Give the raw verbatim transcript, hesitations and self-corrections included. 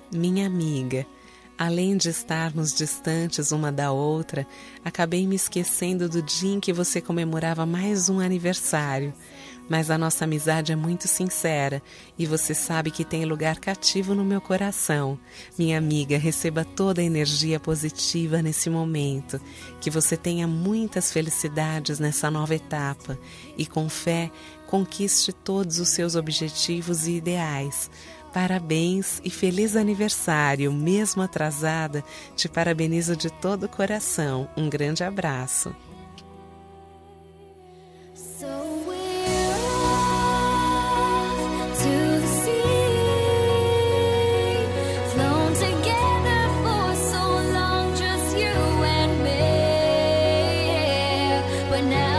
Minha amiga, além de estarmos distantes uma da outra, acabei me esquecendo do dia em que você comemorava mais um aniversário. Mas a nossa amizade é muito sincera e você sabe que tem lugar cativo no meu coração. Minha amiga, receba toda a energia positiva nesse momento. Que você tenha muitas felicidades nessa nova etapa e, com fé, conquiste todos os seus objetivos e ideais. Parabéns e feliz aniversário, mesmo atrasada, te parabenizo de todo o coração. Um grande abraço. Now